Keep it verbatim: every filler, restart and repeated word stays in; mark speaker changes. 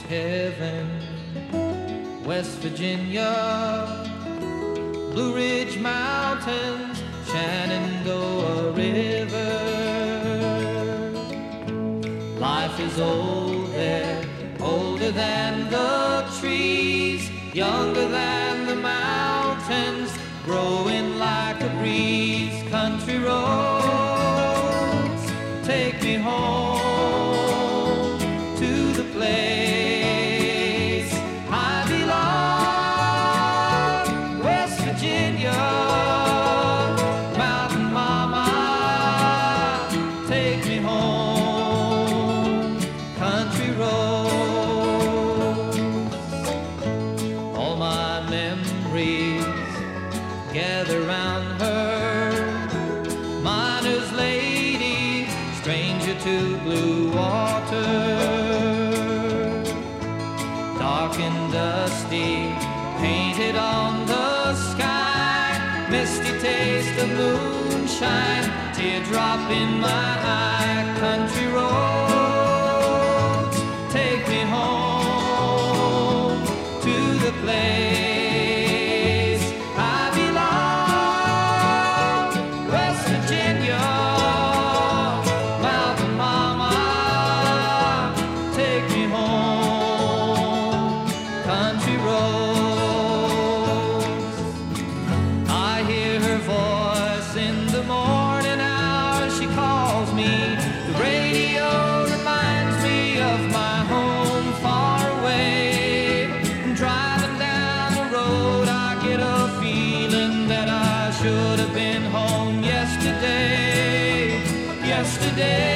Speaker 1: heaven, West Virginia, Blue Ridge Mountains, Shenandoah River. Life is old there, older than the trees, younger than the mountains, growing like a breeze. Country roads, take me home to the place I belong. West Virginia, Mountain Mama, take me home. Country roads, all my memories gather round her. Miner's lady, stranger to blue water. Dark and dusty, painted on the sky. Misty taste of moonshine, teardrop in my eye. Country roads, take me home to the place yesterday.